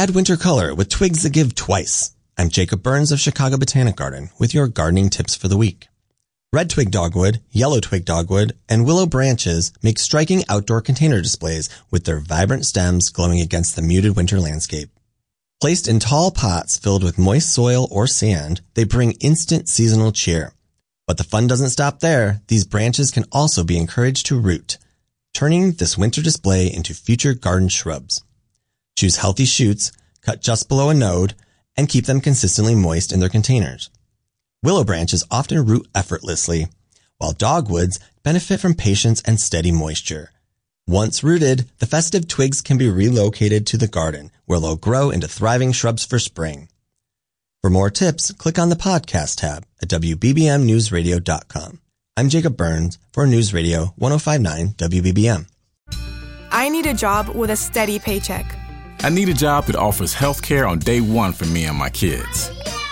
Add winter color with twigs that give twice. I'm Jacob Burns of Chicago Botanic Garden with your gardening tips for the week. Red twig dogwood, yellow twig dogwood, and willow branches make striking outdoor container displays with their vibrant stems glowing against the muted winter landscape. Placed in tall pots filled with moist soil or sand, they bring instant seasonal cheer. But the fun doesn't stop there. These branches can also be encouraged to root, turning this winter display into future garden shrubs. Choose healthy shoots, cut just below a node, and keep them consistently moist in their containers. Willow branches often root effortlessly, while dogwoods benefit from patience and steady moisture. Once rooted, the festive twigs can be relocated to the garden, where they'll grow into thriving shrubs for spring. For more tips, click on the podcast tab at WBBMNewsRadio.com. I'm Jacob Burns for News Radio 105.9 WBBM. I need a job with a steady paycheck. I need a job that offers health care on day one for me and my kids.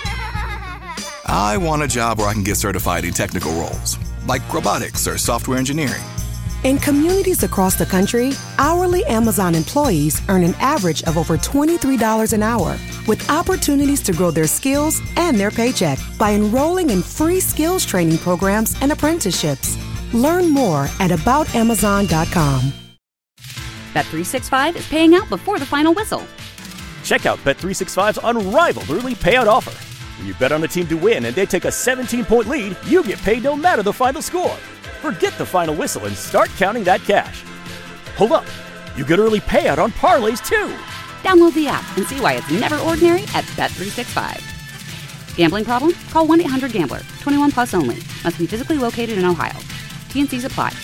I want a job where I can get certified in technical roles, like robotics or software engineering. In communities across the country, hourly Amazon employees earn an average of over $23 an hour, with opportunities to grow their skills and their paycheck by enrolling in free skills training programs and apprenticeships. Learn more at aboutamazon.com. Bet365 is paying out before the final whistle. Check out Bet365's unrivaled early payout offer. When you bet on the team to win and they take a 17-point lead, you get paid no matter the final score. Forget the final whistle and start counting that cash. Hold up, you get early payout on parlays too. Download the app and see why it's never ordinary at Bet365. Gambling problem? Call 1-800-GAMBLER. 21 plus only. Must be physically located in Ohio. T&Cs apply.